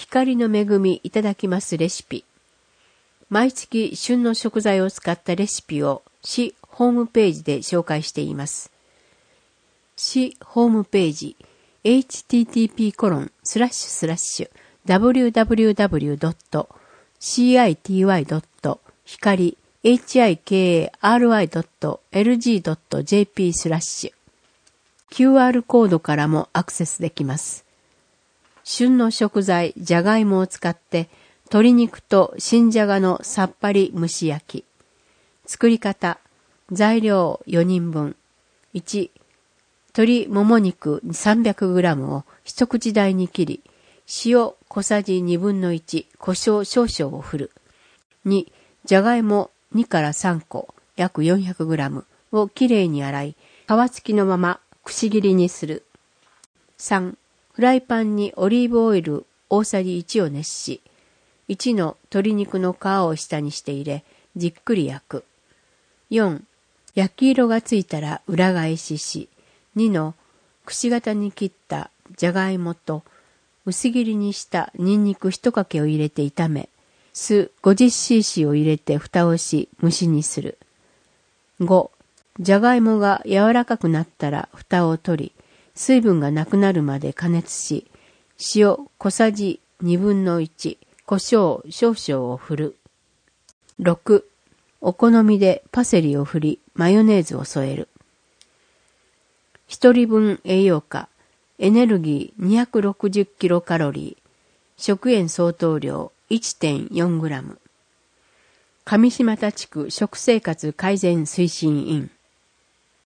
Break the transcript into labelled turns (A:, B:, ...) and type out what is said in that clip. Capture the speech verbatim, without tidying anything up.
A: 光の恵みいただきますレシピ。毎月旬の食材を使ったレシピを市ホームページで紹介しています。市ホームページ エイチティーティーピーコロンスラッシュスラッシュダブリューダブリューダブリュードットシーアイティーワイドット光 エイチアイケーエーアールワイドットエルジードットジェーピー スラッシュ キューアール コードからもアクセスできます。旬の食材じゃがいもを使って鶏肉と新じゃがのさっぱり蒸し焼き。作り方。材料よにんぶん。いち、鶏もも肉 さんびゃくグラム を一口大に切り、塩小さじにぶんのいち、胡椒少々を振る。に、じゃがいもにからさんこ、約 よんひゃくグラム をきれいに洗い、皮付きのままくし切りにする。さん、フライパンにオリーブオイル大さじいちを熱し、いちの鶏肉の皮を下にして入れ、じっくり焼く。よん、焼き色がついたら裏返しし、にのくし形に切ったじゃがいもと薄切りにしたニンニク一かけを入れて炒め、酢 ごじゅっシーシー を入れて蓋をし蒸しにする。ご、じゃがいもが柔らかくなったら蓋を取り、水分がなくなるまで加熱し、塩小さじにぶんのいち、胡椒少々を振る。ろく、お好みでパセリを振り、マヨネーズを添える。一人分栄養価、エネルギー にひゃくろくじゅうキロカロリー、食塩相当量 いってんよんグラム。上島田地区食生活改善推進委員